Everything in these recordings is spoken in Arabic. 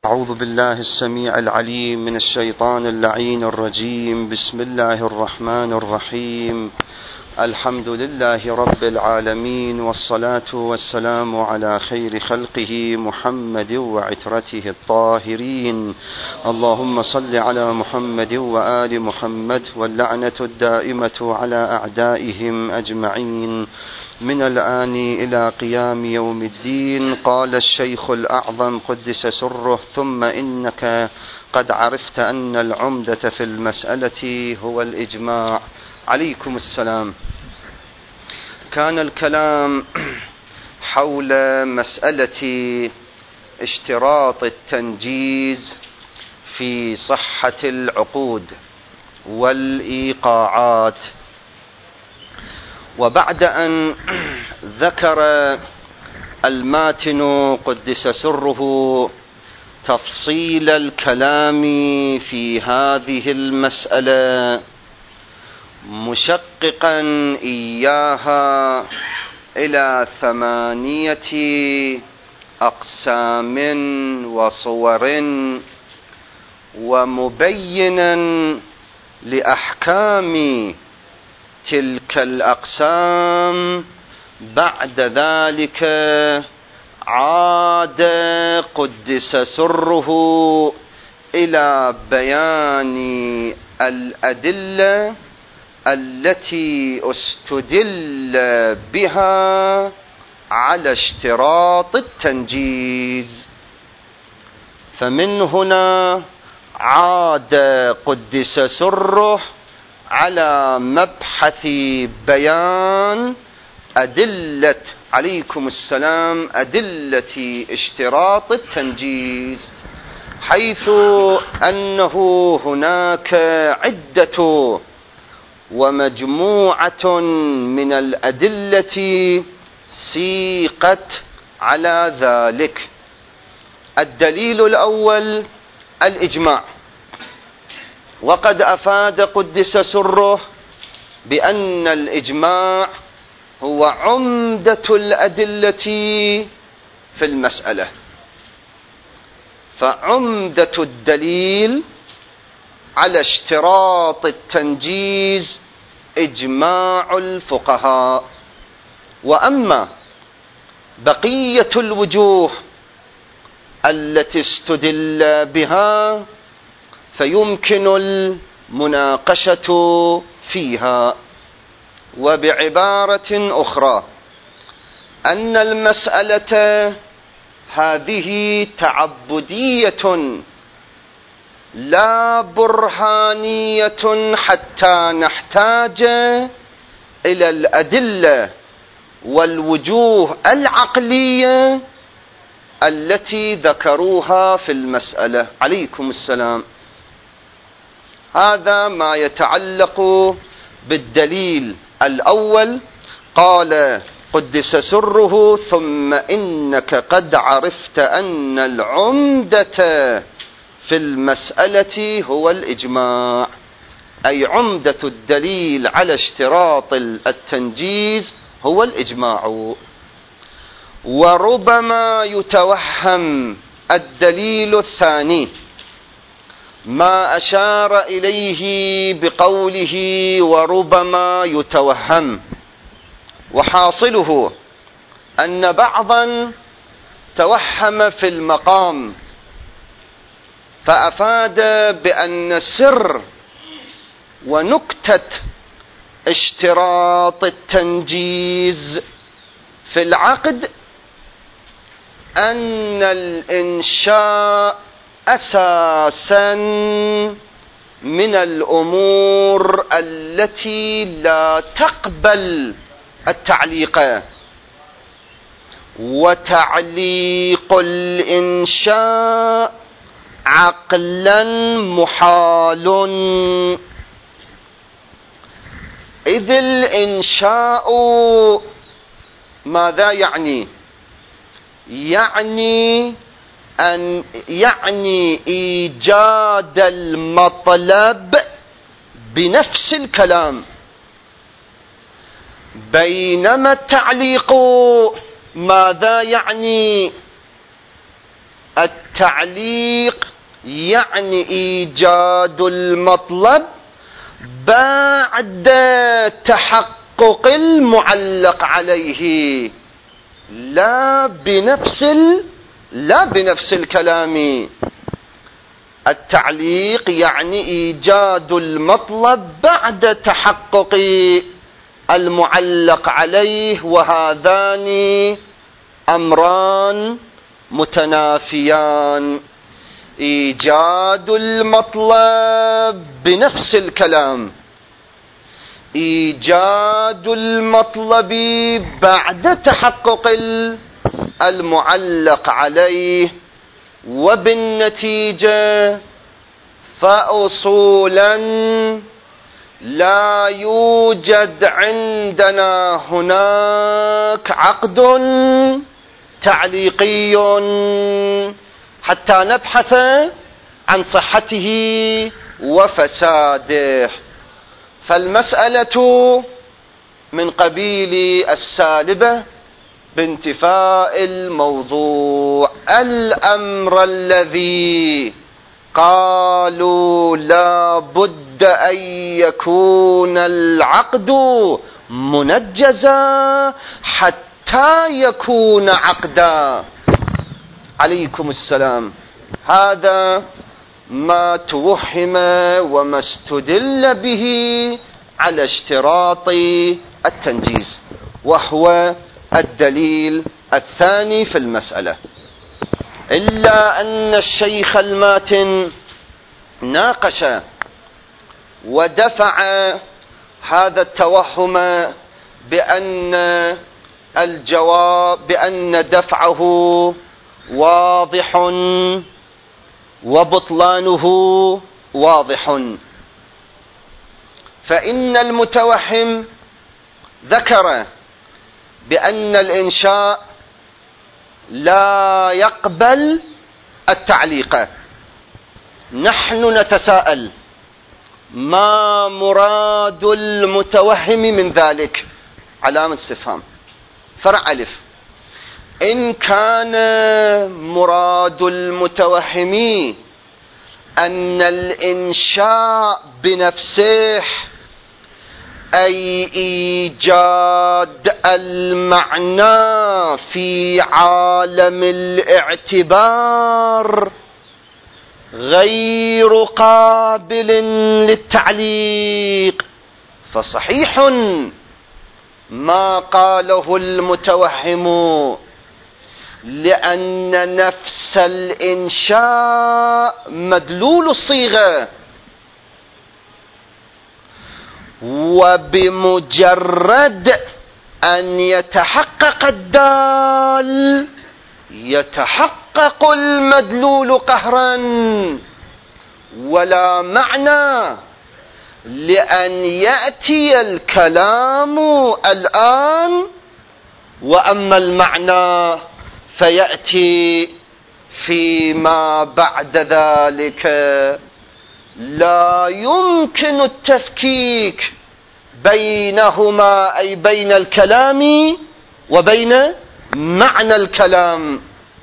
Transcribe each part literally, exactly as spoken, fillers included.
أعوذ بالله السميع العليم من الشيطان اللعين الرجيم. بسم الله الرحمن الرحيم. الحمد لله رب العالمين، والصلاة والسلام على خير خلقه محمد وعترته الطاهرين. اللهم صل على محمد وآل محمد، واللعنة الدائمة على أعدائهم أجمعين من الآن إلى قيام يوم الدين. قال الشيخ الأعظم قدس سره: ثم إنك قد عرفت أن العمدة في المسألة هو الإجماع. عليكم السلام. كان الكلام حول مسألة اشتراط التنجيز في صحة العقود والإيقاعات، وبعد أن ذكر الماتن قدس سره تفصيل الكلام في هذه المسألة مشققا إياها إلى ثمانية أقسام وصور، ومبينا لأحكام تلك الأقسام، بعد ذلك عاد قدس سره إلى بيان الأدلة التي استدل بها على اشتراط التنجيز. فمن هنا عاد قدس سره على مبحث بيان أدلة عليكم السلام أدلة اشتراط التنجيز، حيث أنه هناك عدة ومجموعة من الأدلة سيقت على ذلك. الدليل الأول الإجماع، وقد أفاد قدس سره بأن الإجماع هو عمدة الأدلة في المسألة، فعمدة الدليل على اشتراط التنجيز إجماع الفقهاء. وأما بقية الوجوه التي استدل بها فيمكن المناقشة فيها. وبعبارة أخرى، أن المسألة هذه تعبدية لا برهانية حتى نحتاج إلى الأدلة والوجوه العقلية التي ذكروها في المسألة. عليكم السلام. هذا ما يتعلق بالدليل الأول. قال قدس سره: ثم إنك قد عرفت أن العمدة في المسألة هو الإجماع، أي عمدة الدليل على اشتراط التنجيز هو الإجماع. وربما يتوهم الدليل الثاني ما أشار إليه بقوله وربما يتوهم، وحاصله أن بعضا توهم في المقام فأفاد بأن سر ونكتة اشتراط التنجيز في العقد أن الإنشاء أساسا من الأمور التي لا تقبل التعليق، وتعليق الإنشاء عقلا محال، إذ الإنشاء ماذا يعني؟ يعني أن يعني إيجاد المطلب بنفس الكلام، بينما التعليق ماذا يعني؟ التعليق يعني إيجاد المطلب بعد تحقق المعلق عليه، لا بنفس لا بنفس الكلام. التعليق يعني إيجاد المطلب بعد تحقق المعلق عليه، وهذان أمران متنافيان. إيجاد المطلب بنفس الكلام، إيجاد المطلب بعد تحقق المعلق عليه، وبالنتيجة فأصولا لا يوجد عندنا هناك عقد تعليقي حتى نبحث عن صحته وفساده. فالمسألة من قبيل السالبة بانتفاء الموضوع. الأمر الذي قالوا لا بد أن يكون العقد منجزا حتى يكون عقدا. عليكم السلام. هذا ما توهم وما استدل به على اشتراط التنجيز، وهو الدليل الثاني في المسألة. إلا أن الشيخ الماتن ناقش ودفع هذا التوهم بأن الجواب بأن دفعه واضح وبطلانه واضح. فإن المتوهم ذكر بأن الإنشاء لا يقبل التعليق. نحن نتساءل ما مراد المتوهم من ذلك؟ علامة استفهام. فرع ألف. إن كان مراد المتوهم أن الإنشاء بنفسه أي إيجاد المعنى في عالم الاعتبار غير قابل للتعليق، فصحيح ما قاله المتوهم، لأن نفس الإنشاء مدلول الصيغة، وبمجرد أن يتحقق الدال يتحقق المدلول قهرا ولا معنى، لأن يأتي الكلام الآن وأما المعنى فيأتي فيما بعد ذلك. لا يمكن التفكيك بينهما، أي بين الكلام وبين معنى الكلام.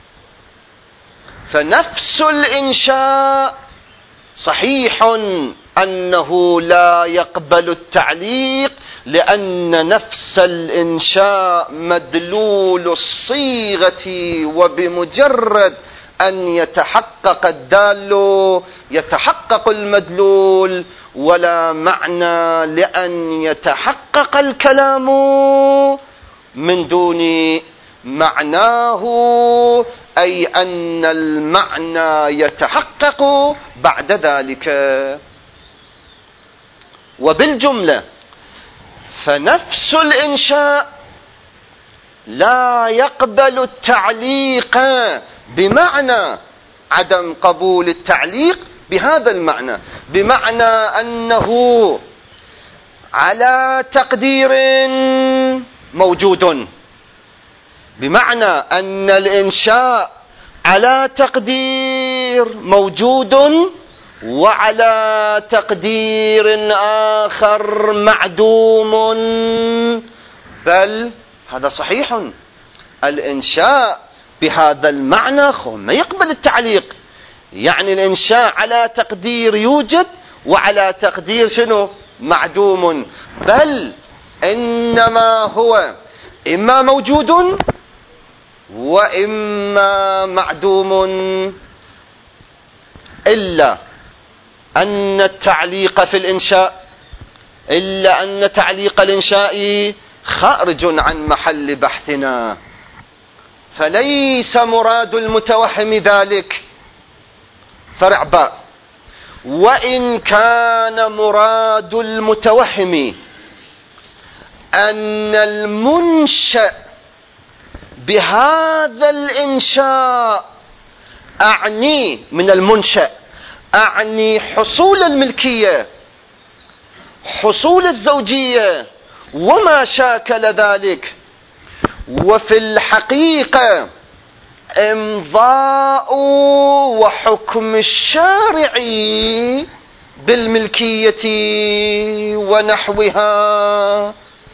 فنفس الإنشاء صحيح أنه لا يقبل التعليق، لأن نفس الإنشاء مدلول الصيغة، وبمجرد أن يتحقق الدال يتحقق المدلول ولا معنى، لأن يتحقق الكلام من دون معناه، أي أن المعنى يتحقق بعد ذلك. وبالجملة فنفس الإنشاء لا يقبل التعليق بمعنى عدم قبول التعليق بهذا المعنى، بمعنى أنه على تقدير موجود، بمعنى أن الإنشاء على تقدير موجود وعلى تقدير آخر معدوم. بل هذا صحيح، الإنشاء بهذا المعنى ما يقبل التعليق. يعني الإنشاء على تقدير يوجد وعلى تقدير شنو؟ معدوم، بل إنما هو إما موجود وإما معدوم، إلا أن التعليق في الإنشاء إلا أن تعليق الإنشاء خارج عن محل بحثنا، فليس مراد المتوهم ذلك. فرع باء: وإن كان مراد المتوهم أن المنشأ بهذا الإنشاء، أعني من المنشأ أعني حصول الملكية، حصول الزوجية وما شاكل ذلك، وفي الحقيقة إمضاء وحكم الشارع بالملكية ونحوها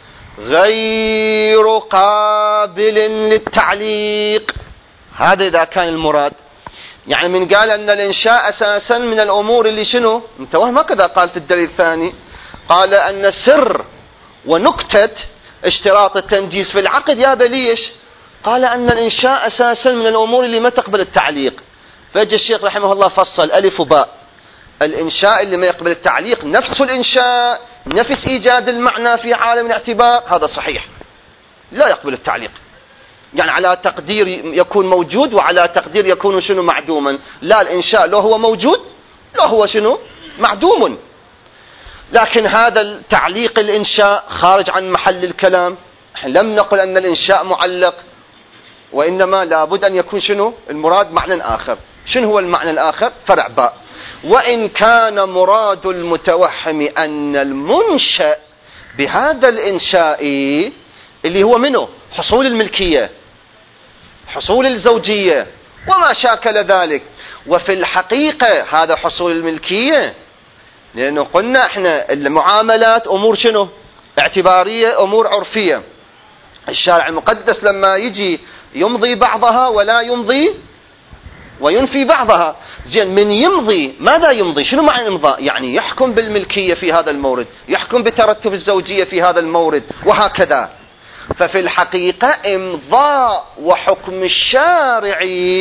غير قابل للتعليق. هذا إذا كان المراد. يعني من قال أن الإنشاء أساسا من الأمور اللي شنو متوهم، هكذا قال في الدليل الثاني، قال أن سر ونكتة اشتراط التنجيز في العقد يا بليش، قال أن الإنشاء أساسا من الأمور اللي ما تقبل التعليق. فجاء الشيخ رحمه الله فصل ألف وباء: الإنشاء اللي ما يقبل التعليق نفس الإنشاء، نفس إيجاد المعنى في عالم الاعتبار، هذا صحيح لا يقبل التعليق. يعني على تقدير يكون موجود وعلى تقدير يكون شنو معدوما. لا، الإنشاء لو هو موجود لو هو شنو معدوم. لكن هذا التعليق الإنشاء خارج عن محل الكلام. لم نقل أن الإنشاء معلق، وإنما لابد أن يكون شنو المراد معنى آخر. شنو هو المعنى الآخر؟ فرع باء: وإن كان مراد المتوهم أن المنشأ بهذا الإنشاء اللي هو منه حصول الملكية، حصول الزوجية وما شاكل ذلك، وفي الحقيقة هذا حصول الملكية، لأنه قلنا احنا المعاملات أمور شنو اعتبارية، أمور عرفية. الشارع المقدس لما يجي يمضي بعضها ولا يمضي وينفي بعضها. زين، من يمضي ماذا يمضي؟ شنو معنى الامضاء؟ يعني يحكم بالملكية في هذا المورد، يحكم بترتب الزوجية في هذا المورد، وهكذا. ففي الحقيقة إمضاء وحكم الشارع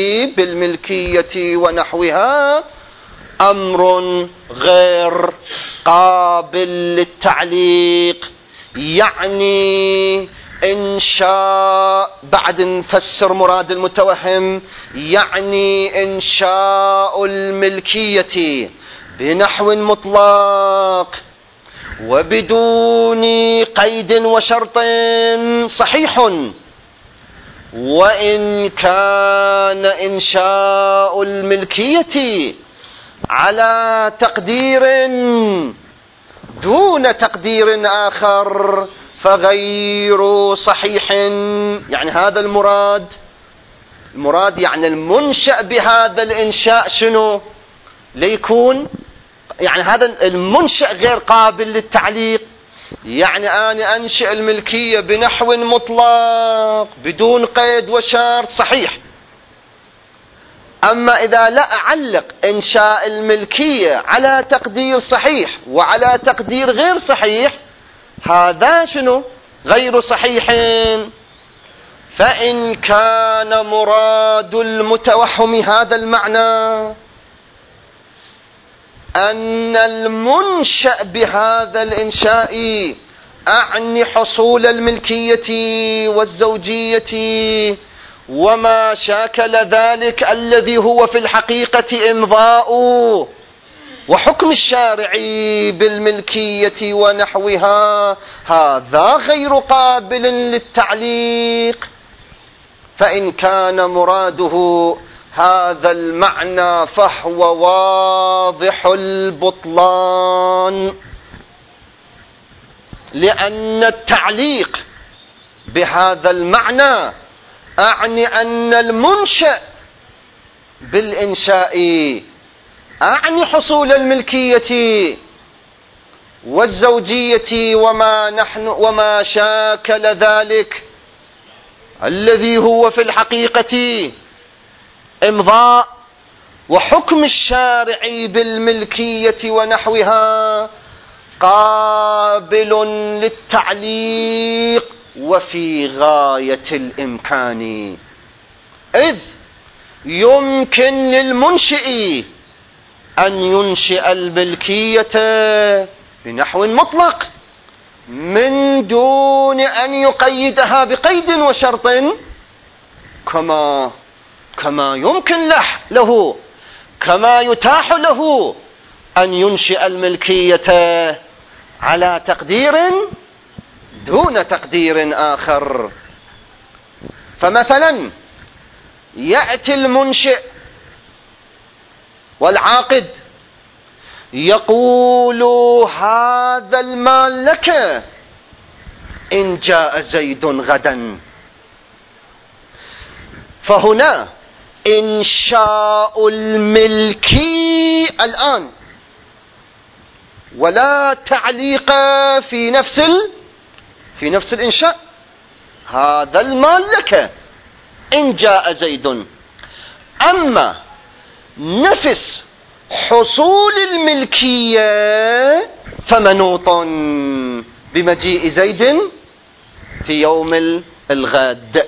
بالملكية ونحوها أمر غير قابل للتعليق. يعني إنشاء، بعد نفسر مراد المتوهم، يعني إنشاء الملكية بنحو مطلق وبدون قيد وشرط صحيح، وإن كان إنشاء الملكية على تقدير دون تقدير آخر فغير صحيح. يعني هذا المراد المراد يعني المنشأ بهذا الإنشاء شنو ليكون، يعني هذا المنشأ غير قابل للتعليق. يعني أنا أنشئ الملكية بنحو مطلق بدون قيد وشرط صحيح، أما إذا لا أعلق إنشاء الملكية على تقدير صحيح وعلى تقدير غير صحيح، هذا شنو غير صحيح. فإن كان مراد المتوهم هذا المعنى أن المنشأ بهذا الإنشاء أعني حصول الملكية والزوجية وما شاكل ذلك الذي هو في الحقيقة إمضاء وحكم الشارع بالملكية ونحوها، هذا غير قابل للتعليق. فإن كان مراده هذا المعنى فهو واضح البطلان، لأن التعليق بهذا المعنى أعني أن المنشأ بالإنشاء أعني حصول الملكية والزوجية وما نحن وما شاكل ذلك الذي هو في الحقيقة إمضاء وحكم الشارع بالملكية ونحوها قابل للتعليق وفي غاية الإمكان، إذ يمكن للمنشئ أن ينشئ الملكية بنحو مطلق من دون أن يقيدها بقيد وشرط، كما كما يمكن له كما يتاح له أن ينشئ الملكية على تقدير دون تقدير آخر. فمثلا يأتي المنشئ والعاقد يقول هذا المال لك إن جاء زيد غدا، فهنا إنشاء الملكي الآن ولا تعليق في نفس ال... في نفس الإنشاء. هذا المال لك إن جاء زيد. أما نفس حصول الملكية فمنوط بمجيء زيد في يوم الغد.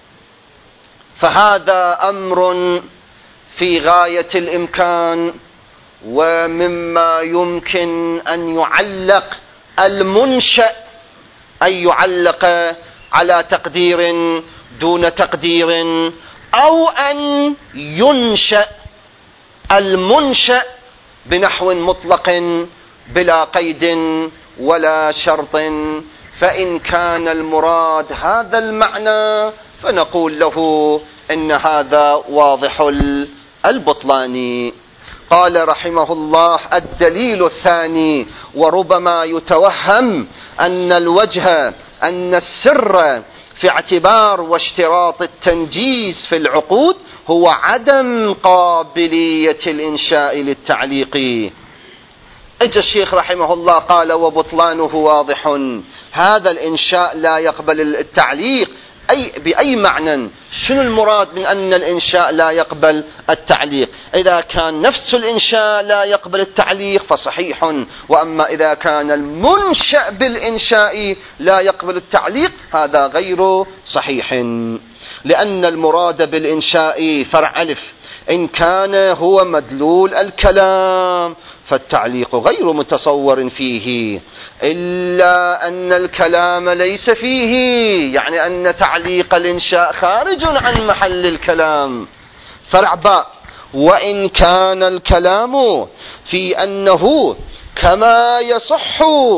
فهذا أمر في غاية الإمكان، ومما يمكن أن يعلق المنشأ أن يعلق على تقدير دون تقدير، أو أن ينشأ المنشأ بنحو مطلق بلا قيد ولا شرط. فإن كان المراد هذا المعنى فنقول له إن هذا واضح البطلان. قال رحمه الله: الدليل الثاني: وربما يتوهم أن الوجه أن السر في اعتبار واشتراط التنجيز في العقود هو عدم قابلية الإنشاء للتعليق. اجى الشيخ رحمه الله قال: وبطلانه واضح، هذا الإنشاء لا يقبل التعليق. أي بأي معنى؟ شنو المراد من أن الإنشاء لا يقبل التعليق؟ إذا كان نفس الإنشاء لا يقبل التعليق فصحيح، وأما إذا كان المنشأ بالإنشاء لا يقبل التعليق هذا غير صحيح، لأن المراد بالإنشاء فرع ألف إن كان هو مدلول الكلام فالتعليق غير متصور فيه، إلا أن الكلام ليس فيه، يعني أن تعليق الإنشاء خارج عن محل الكلام. فرع باء: وإن كان الكلام في أنه كما يصح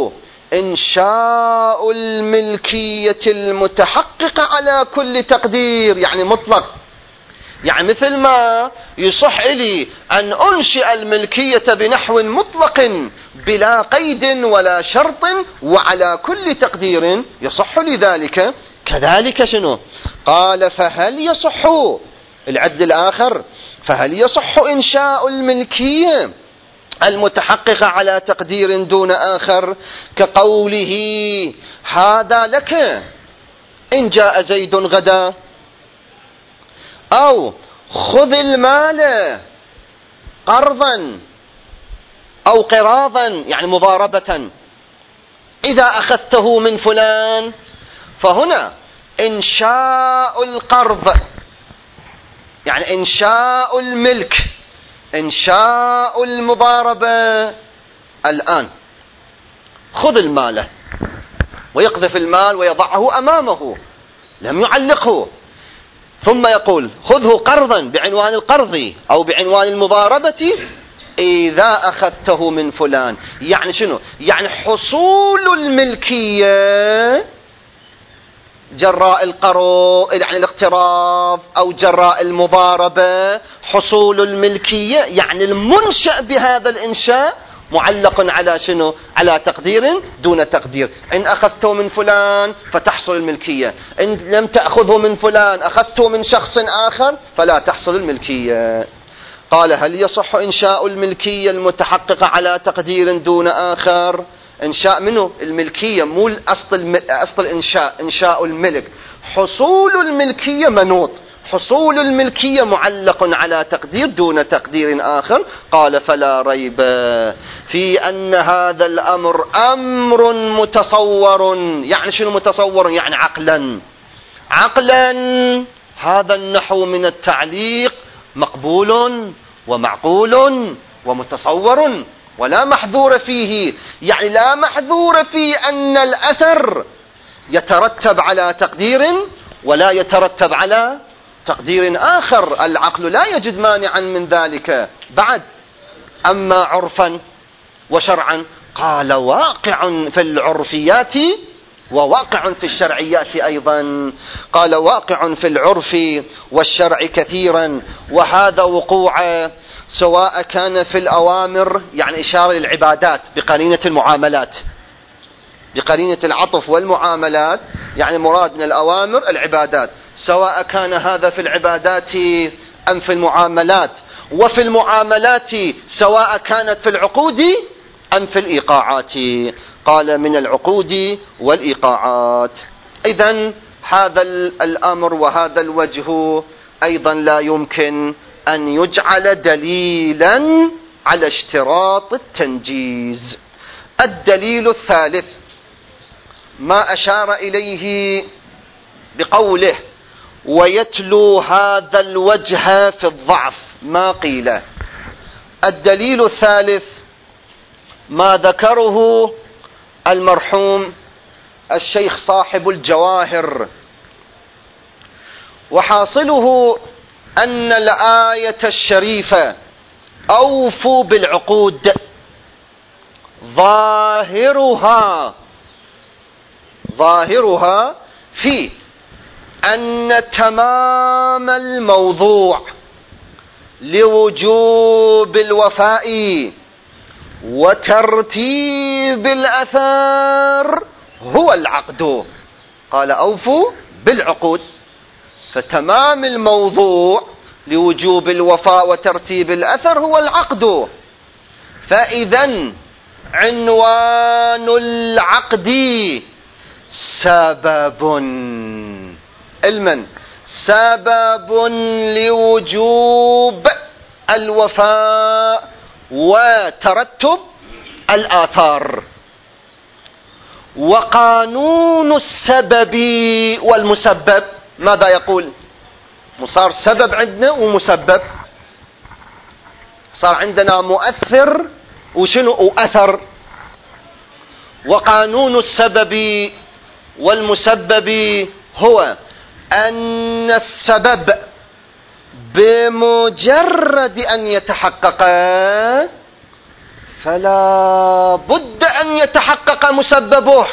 إنشاء الملكية المتحققة على كل تقدير، يعني مطلق، يعني مثل ما يصح لي أن أنشئ الملكية بنحو مطلق بلا قيد ولا شرط وعلى كل تقدير يصح لي ذلك، كذلك شنو؟ قال: فهل يصح العد الآخر فهل يصح إنشاء الملكية المتحققة على تقدير دون آخر، كقوله: هذا لك إن جاء زيد غدا، أو خذ المال قرضا أو قراضا، يعني مضاربة، إذا أخذته من فلان. فهنا إنشاء القرض يعني إنشاء الملك، إنشاء المضاربة. الآن خذ المال ويقذف المال ويضعه أمامه، لم يعلقه، ثم يقول: خذه قرضا بعنوان القرض أو بعنوان المضاربة إذا أخذته من فلان. يعني شنو؟ يعني حصول الملكية جراء القرض، يعني الاقتراض، أو جراء المضاربة. حصول الملكية يعني المنشأ بهذا الإنشاء معلق على شنو؟ على تقدير دون تقدير. إن أخذته من فلان فتحصل الملكية، إن لم تأخذه من فلان أخذته من شخص آخر فلا تحصل الملكية. قال: هل يصح إنشاء الملكية المتحققة على تقدير دون آخر؟ إنشاء منه الملكية، مو أصل أصل الإنشاء، إنشاء الملك. حصول الملكية منوط، حصول الملكية معلق على تقدير دون تقدير آخر. قال فلا ريب في أن هذا الأمر أمر متصور. يعني شنو متصور؟ يعني عقلا. عقلا هذا النحو من التعليق مقبول ومعقول ومتصور ولا محذور فيه. يعني لا محذور في أن الأثر يترتب على تقدير ولا يترتب على تقدير آخر. العقل لا يجد مانعا من ذلك. بعد أما عرفا وشرعا قال واقع في العرفيات وواقع في الشرعيات أيضا. قال واقع في العرف والشرع كثيرا، وهذا وقوع سواء كان في الأوامر، يعني إشارة للعبادات بقرينة المعاملات، بقرينة العطف والمعاملات، يعني مراد من الأوامر العبادات، سواء كان هذا في العبادات أم في المعاملات، وفي المعاملات سواء كانت في العقود أم في الإيقاعات. قال من العقود والإيقاعات. إذن هذا الأمر وهذا الوجه أيضا لا يمكن أن يجعل دليلا على اشتراط التنجيز. الدليل الثالث ما أشار إليه بقوله ويتلو هذا الوجه في الضعف ما قيل. الدليل الثالث ما ذكره المرحوم الشيخ صاحب الجواهر، وحاصله أن الآية الشريفة أوفوا بالعقود ظاهرها ظاهرها في أن تمام الموضوع لوجوب الوفاء وترتيب الأثار هو العقد. قال أوفوا بالعقود، فتمام الموضوع لوجوب الوفاء وترتيب الأثر هو العقد. فإذا عنوان العقد سبب المن سبب لوجوب الوفاء وترتب الآثار. وقانون السبب والمسبب ماذا يقول؟ صار سبب عندنا ومسبب، صار عندنا مؤثر وشنو وأثر. وقانون السبب والمسبب هو أن السبب بمجرد أن يتحقق فلا بد أن يتحقق مسببه،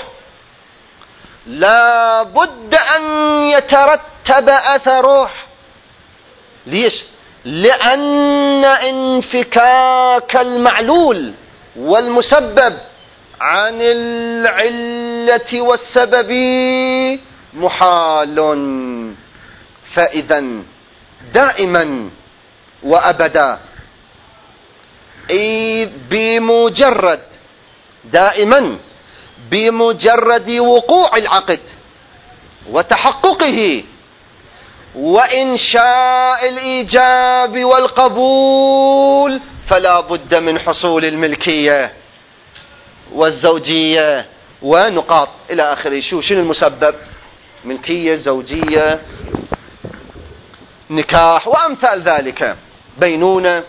لا بد أن يترتب أثره. ليش؟ لأن انفكاك المعلول والمسبب عن العلة والسبب محال. فإذا دائما وأبدا إذ بمجرد دائما بمجرد وقوع العقد وتحققه وإنشاء الإيجاب والقبول فلا بد من حصول الملكية والزوجية ونقاط إلى آخره. شو شنو المسبب؟ ملكية، زوجية، نكاح وأمثال ذلك، بينونة.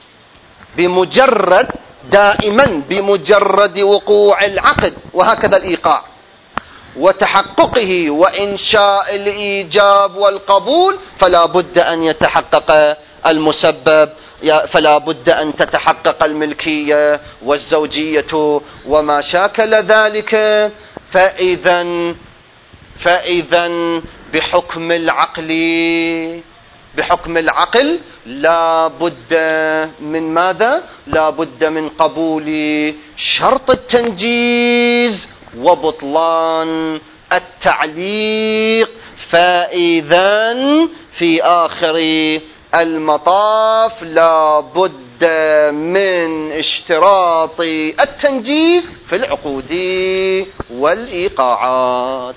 بمجرد دائما بمجرد وقوع العقد وهكذا الإيقاع وتحققه وإنشاء الإيجاب والقبول فلا بد أن يتحقق المسبب، فلا بد أن تتحقق الملكية والزوجية وما شاكل ذلك. فإذا فإذا بحكم العقل بحكم العقل لا بد من ماذا؟ لا بد من قبول شرط التنجيز وبطلان التعليق. فإذا في آخر المطاف لا بد من اشتراط التنجيز في العقود والإيقاعات.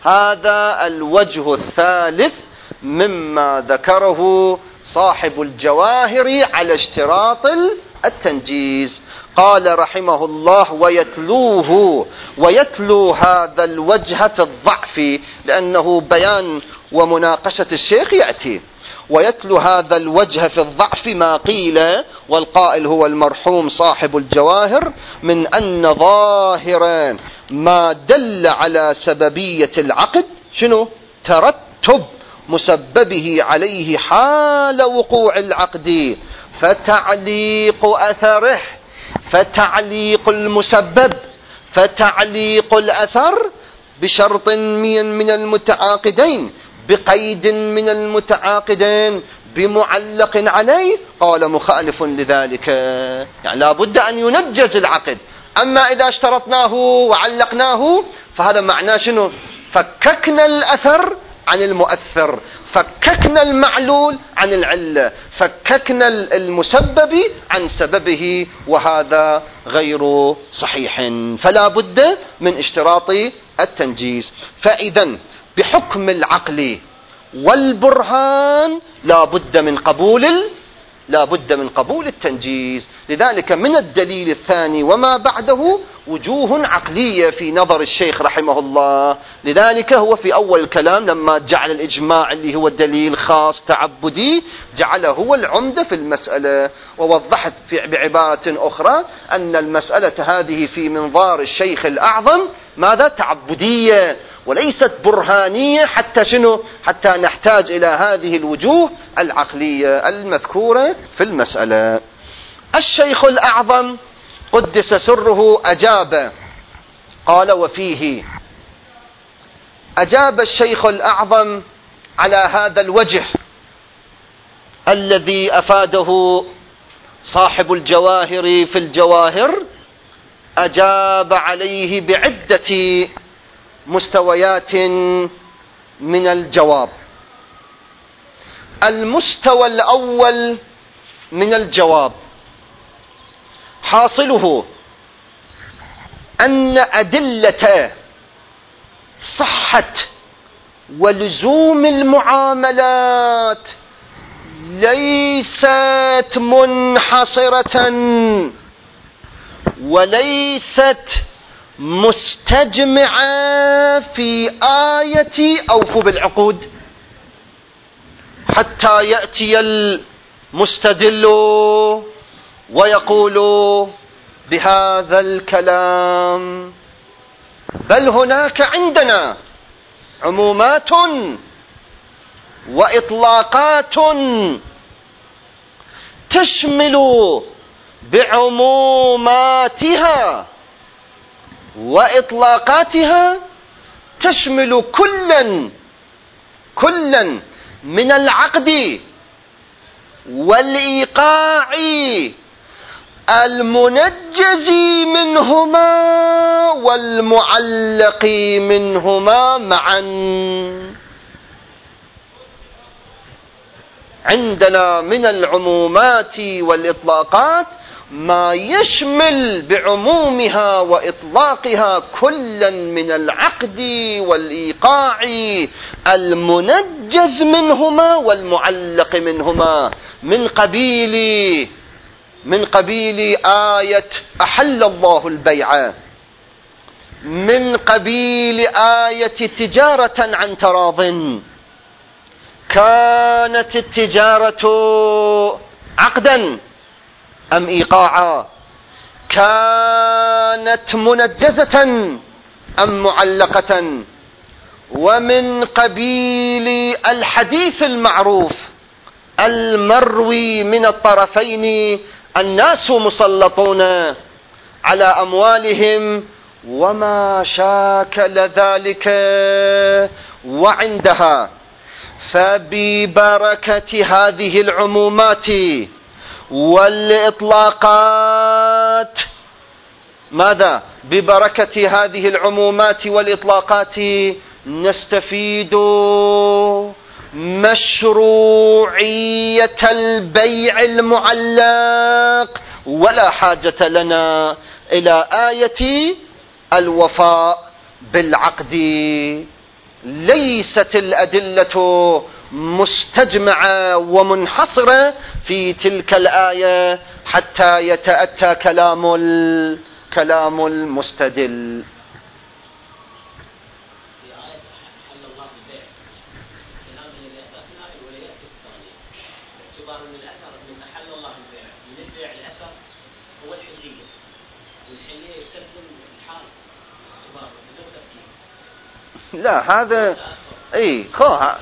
هذا الوجه الثالث مما ذكره صاحب الجواهر على اشتراط التنجيز. قال رحمه الله: ويتلوه، ويتلو هذا الوجه في الضعف، لأنه بيان ومناقشة الشيخ يأتي. ويتلو هذا الوجه في الضعف ما قيل، والقائل هو المرحوم صاحب الجواهر، من أن ظاهر ما دل على سببية العقد شنو؟ ترتب مسببه عليه حال وقوع العقد، فتعليق أثره، فتعليق المسبب، فتعليق الأثر بشرط من المتعاقدين، بقيد من المتعاقدين، بمعلق عليه. قال: مخالف لذلك، يعني لا بد أن ينجز العقد. أما إذا اشترطناه وعلقناه فهذا معناه شنو؟ فككنا الأثر عن المؤثر، فككنا المعلول عن العلة، فككنا المسبب عن سببه، وهذا غير صحيح. فلا بد من اشتراط التنجيز. فإذا بحكم العقل والبرهان لا بد من قبول لا بد من قبول التنجيز. لذلك من الدليل الثاني وما بعده وجوه عقلية في نظر الشيخ رحمه الله. لذلك هو في أول الكلام لما جعل الإجماع اللي هو الدليل خاص تعبدي جعله هو العمدة في المسألة، ووضحت في بعبارة أخرى أن المسألة هذه في منظار الشيخ الأعظم ماذا؟ تعبدية وليست برهانية، حتى شنو؟ حتى نحتاج إلى هذه الوجوه العقلية المذكورة في المسألة. الشيخ الأعظم قدس سره أجاب، قال: وفيه. أجاب الشيخ الأعظم على هذا الوجه الذي أفاده صاحب الجواهر في الجواهر، أجاب عليه بعدة مستويات من الجواب. المستوى الأول من الجواب حاصله أن أدلة صحة ولزوم المعاملات ليست منحصرة وليست مستجمعة في آية أوفوا بالعقود، حتى يأتي المستدل ويقول بهذا الكلام، بل هناك عندنا عمومات وإطلاقات تشمل بعموماتها وإطلاقاتها تشمل كلا كلا من العقد والإيقاع المنجز منهما والمعلق منهما معا. عندنا من العمومات والإطلاقات ما يشمل بعمومها وإطلاقها كلا من العقد والإيقاع المنجز منهما والمعلق منهما، من قبيل من قبيل آية أحل الله البيع، من قبيل آية تجارة عن تراض. كانت التجارة عقدا أم إيقاعا؟ كانت منجزة أم معلقة؟ ومن قبيل الحديث المعروف المروي من الطرفين: الناس مسلطون على أموالهم وما شاكل ذلك. وعندها فببركة هذه العمومات والإطلاقات، ماذا؟ ببركة هذه العمومات والإطلاقات نستفيد مشروعية البيع المعلق، ولا حاجة لنا إلى آية الوفاء بالعقد. ليست الأدلة مستجمعة ومنحصرة في تلك الآية حتى يتأتى كلام كلام المستدل. لا هذا اي خوها.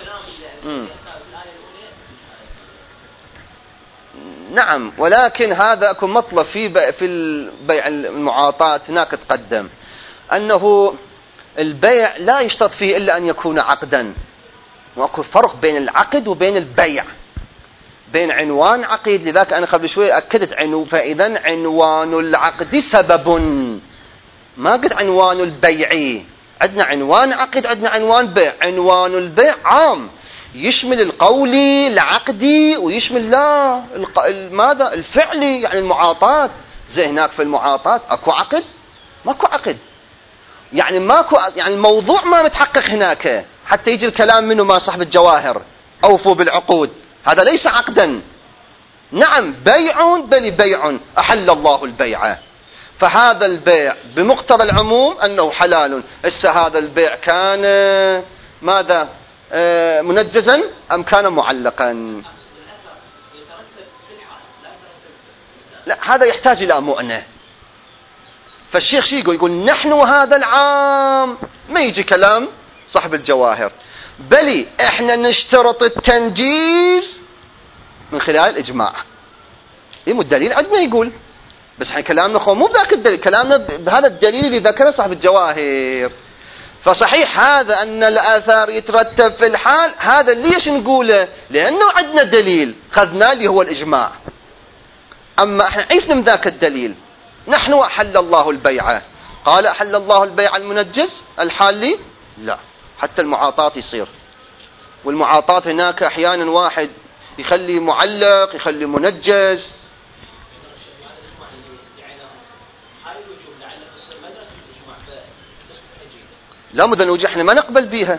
نعم، ولكن هذا اكو مطلب في في البيع المعاطاة هناك تقدم انه البيع لا يشترط فيه الا ان يكون عقدا، واكو فرق بين العقد وبين البيع، بين عنوان عقد. لذلك انا قبل شوي اكدت عنو فاذا عنوان العقد سبب، ما قلت عنوان البيع. عندنا عنوان عقد، عندنا عنوان بيع. عنوان البيع عام يشمل القولي العقدي ويشمل لا الق... ماذا الفعلي، يعني المعاطاة. زي هناك في المعاطاة اكو عقد ماكو عقد، يعني ماكو، يعني الموضوع ما متحقق هناك حتى يجي الكلام منه ما صاحب الجواهر اوفوا بالعقود، هذا ليس عقدا. نعم بيع، بل بيع احل الله البيع، فهذا البيع بمقتضى العموم أنه حلال. هسه هذا البيع كان ماذا منجزا أم كان معلقا؟ لا هذا يحتاج إلى مؤنة. فالشيخ شي يقول يقول نحن هذا العام ما يجي كلام صاحب الجواهر، بل احنا نشترط التنجيز من خلال الإجماع. إيه الدليل عندنا يقول، بس احنا كلامنا خو مو بذاك الدليل، كلامنا بهذا الدليل اللي ذكره صاحب الجواهر. فصحيح هذا أن الآثار يترتب في الحال، هذا ليش نقوله؟ لأنه عندنا دليل خذناه اللي هو الإجماع. أما احنا عيش من ذاك الدليل. نحن أحل الله البيع، قال أحل الله البيع المنجز الحالي؟ لا، حتى المعاطاة يصير. والمعاطاة هناك أحيانا واحد يخلي معلق يخلي منجز. لا مدن وجه احنا ما نقبل بيها.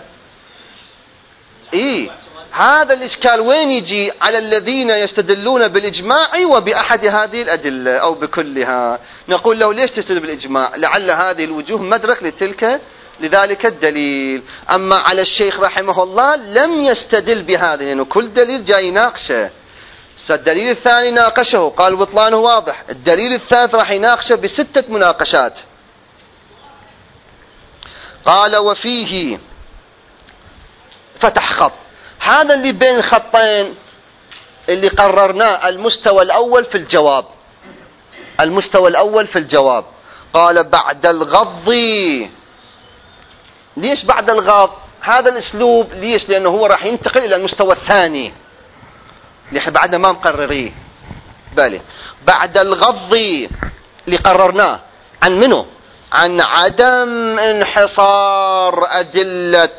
ايه هذا الاشكال وين يجي؟ على الذين يستدلون بالاجماع وباحد هذه الادله او بكلها. نقول له ليش تستدل بالاجماع؟ لعل هذه الوجوه مدرك لتلك لذلك الدليل. اما على الشيخ رحمه الله لم يستدل بهذا، لانه يعني كل دليل جاي يناقشه. الدليل الثاني ناقشه قال بطلانه واضح. الدليل الثالث راح يناقشه بستة مناقشات. قال وفيه فتح خط، هذا اللي بين الخطين اللي قررناه المستوى الأول في الجواب. المستوى الأول في الجواب قال بعد الغض. ليش بعد الغض؟ هذا الأسلوب ليش؟ لأنه هو راح ينتقل إلى المستوى الثاني اللي احنا بعدنا ما مقرريه. بالي بعد الغض اللي قررناه عن منه؟ عن عدم انحصار أدلة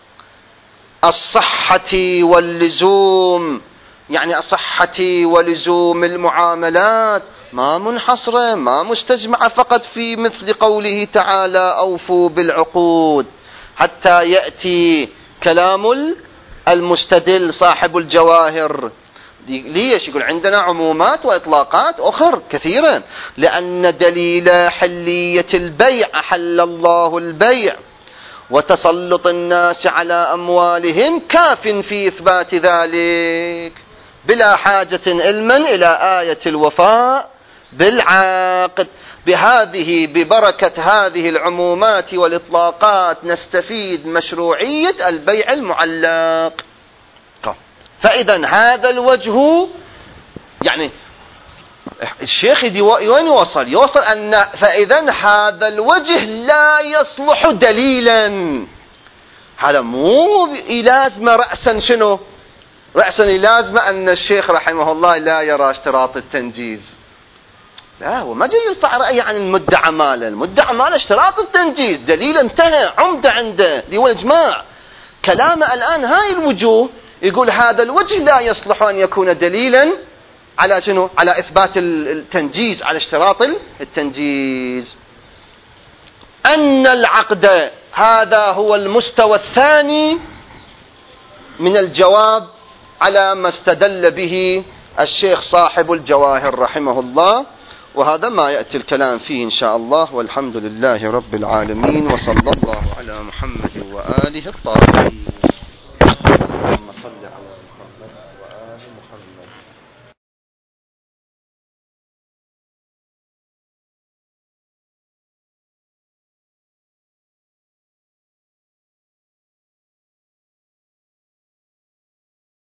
الصحة واللزوم، يعني الصحة ولزوم المعاملات ما منحصرة ما مستجمعة فقط في مثل قوله تعالى أوفوا بالعقود، حتى يأتي كلام المستدل صاحب الجواهر. ليش؟ يقول عندنا عمومات وإطلاقات أخر كثيرا، لأن دليل حلية البيع أحل الله البيع وتسلط الناس على أموالهم كاف في إثبات ذلك بلا حاجة علما إلى آية الوفاء بالعقد. بهذه ببركة هذه العمومات والإطلاقات نستفيد مشروعية البيع المعلق. فإذا هذا الوجه، يعني الشيخ وين يوصل؟ يوصل أن فإذا هذا الوجه لا يصلح دليلا. هذا مو لازمة رأسا شنو؟ رأسا لازمة أن الشيخ رحمه الله لا يرى اشتراط التنجيز. لا، هو ما جاي يرفع رأيه عن المدعى ماله. المدعى ماله اشتراط التنجيز، دليل انتهى عمدة عنده اللي هو الإجماع. كلامه الآن هاي الوجوه يقول هذا الوجه لا يصلح أن يكون دليلا على شنو؟ على إثبات التنجيز، على اشتراط التنجيز. أن العقد، هذا هو المستوى الثاني من الجواب على ما استدل به الشيخ صاحب الجواهر رحمه الله، وهذا ما يأتي الكلام فيه إن شاء الله. والحمد لله رب العالمين، وصلى الله على محمد وآله الطاهرين. اللهم صل على محمد.